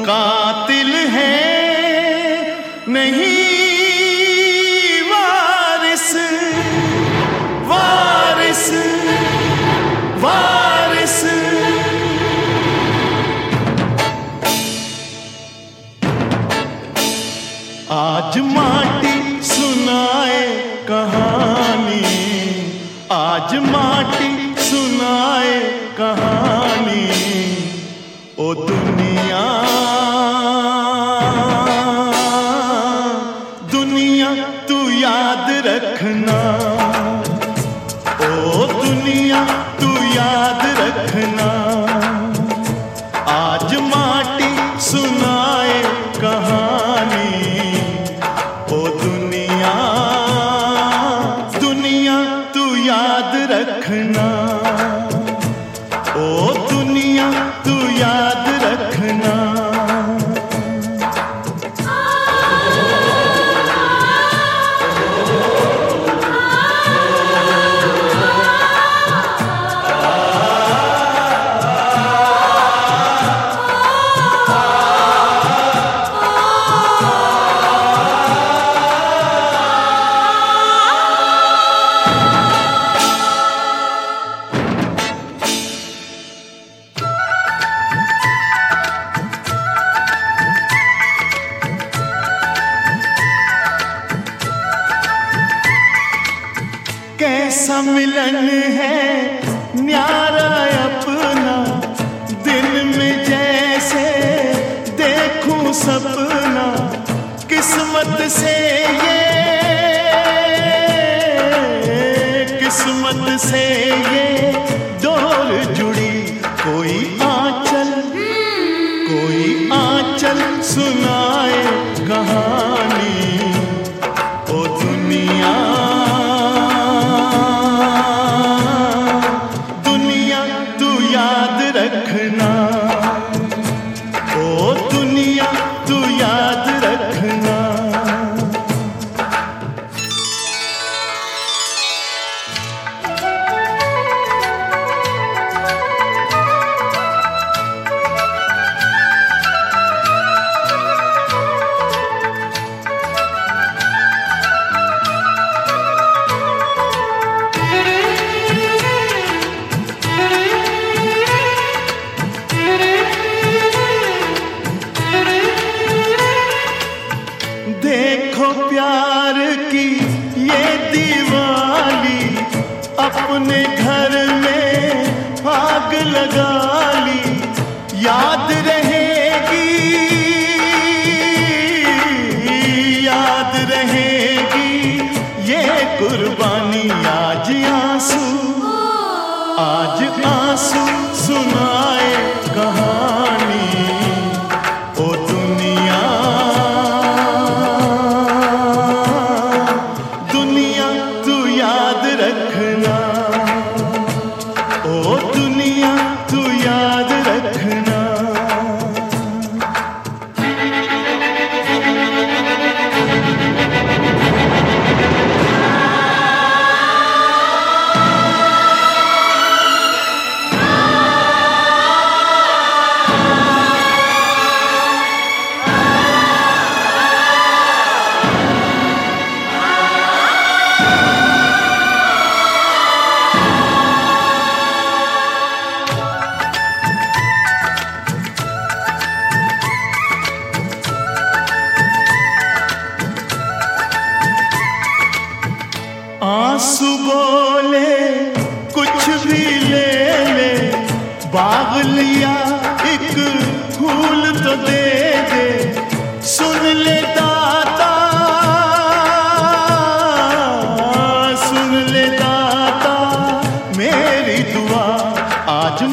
कातिल है नहीं वारिस वारिस वारिस। आज माटी सुनाए कहानी, आज माटी सुनाए कहानी। ओ दुनिया दुनिया तू याद रखना, ओ दुनिया तू याद रखना। आज माटी सुनाए कहानी, ओ दुनिया दुनिया तू याद रखना, ओ दुनिया तू याद रखना। कैसा मिलन है न्यारा अपना, दिन में जैसे देखूं सपना। किस्मत से ये किस्मत से ये डोर जुड़ी। कोई आंचल सुनाए कहानी, ओ दुनिया रखना, ओ दुनिया तू याद रखना। देखो प्यार की ये दीवाली, अपने घर में आग लगा ली। याद रहेगी ये कुर्बानी। आज आंसू सुनाए कहानी, ओ दुनिया तू याद रखना, ओ दुनिया तू याद रखना। आंसू बोले कुछ भी ले ले, बाग लिया एक फूल तो दे दे। सुन ले दाता, सुन ले दाता मेरी दुआ। आज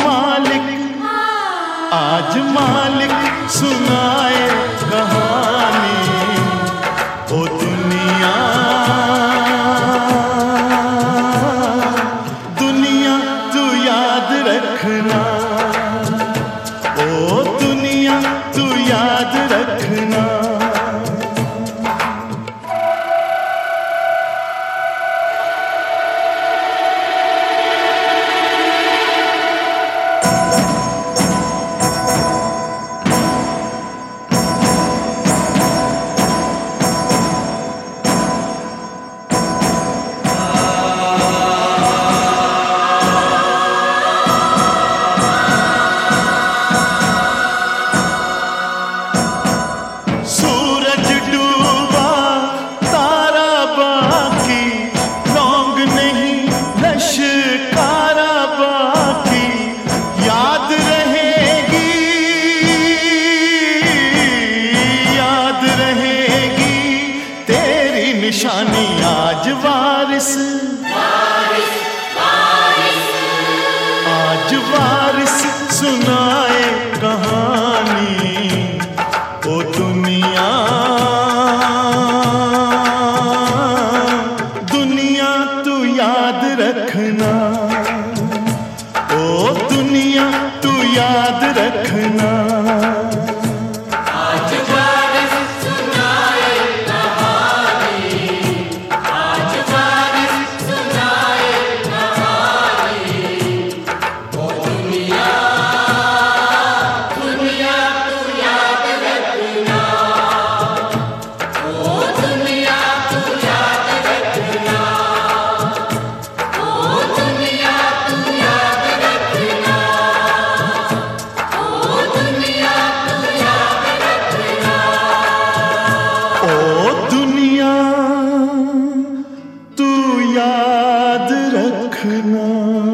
मालिक सुनाए कहानी, ओ दुनिया तू याद रखना, ओ दुनिया तू याद रखना। आज वारिस आज वारिस सुनाए कहानी ओ दुनिया दुनिया तू याद रखना ओ दुनिया तू याद रखना तू याद रखना।